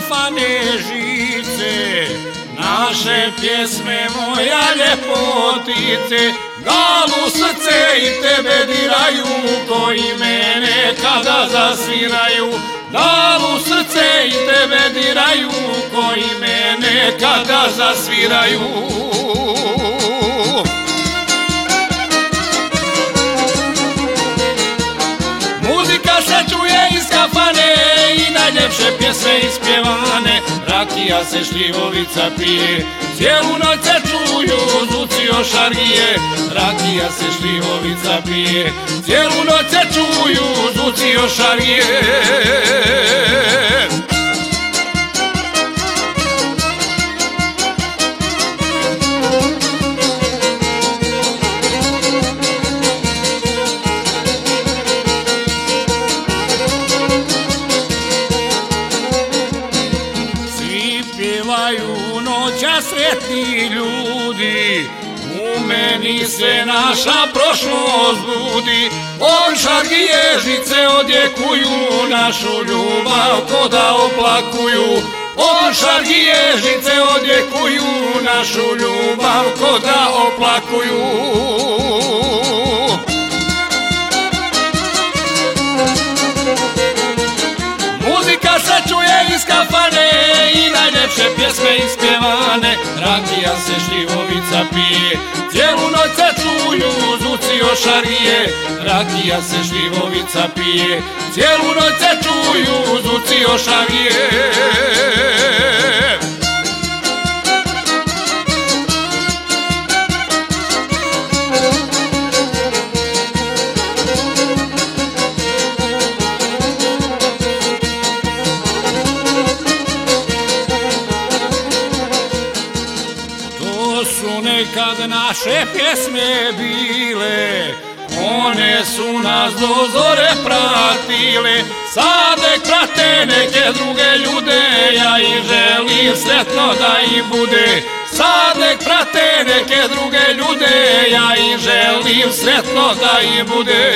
kafane žice, naše pjesme moja ljepotice, Galu srce i tebe diraju, koji mene kada zasviraju. Galu srce i tebe diraju, koji mene kada zasviraju. Muzika se čuje iz kafane i najljepše pjesme ispjevane. Rakija se šljivovica pije, cijelu noć se čuju zvuci ošargije. Rakija se šljivovica pije, cijelu noć se čuju zvuci ošargije. Pjevaju noća sretni ljudi, u meni se naša prošlost budi. Ošargije žice odjekuju našu ljubav ko da oplakuju. Ošargije žice odjekuju našu ljubav ko da oplakuju. Muzika se čuje iz kafane i najljepše pjesme ispjevane. Rakija se šljivovica pije, cijelu noć se čuju zvuci ošargije. Rakija se šljivovica pije, cijelu noć se čuju zvuci ošargije. Su nekad naše pjesme bile, one su nas do zore pratile. Sad nek prate neke druge ljude, ja im želim sretno da im bude. Sad nek prate neke druge ljude, ja im želim sretno da im bude.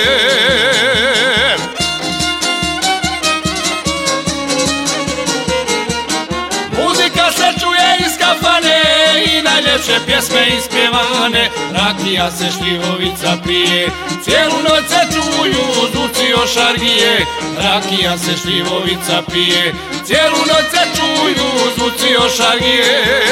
Muzika se čuje iz kafane i najljepše pjesme ispjevane. Rakija se šljivovica pije, cijelu noć se čuju zvuci ošargije. Rakija se šljivovica pije, cijelu noć se čuju zvuci ošargije.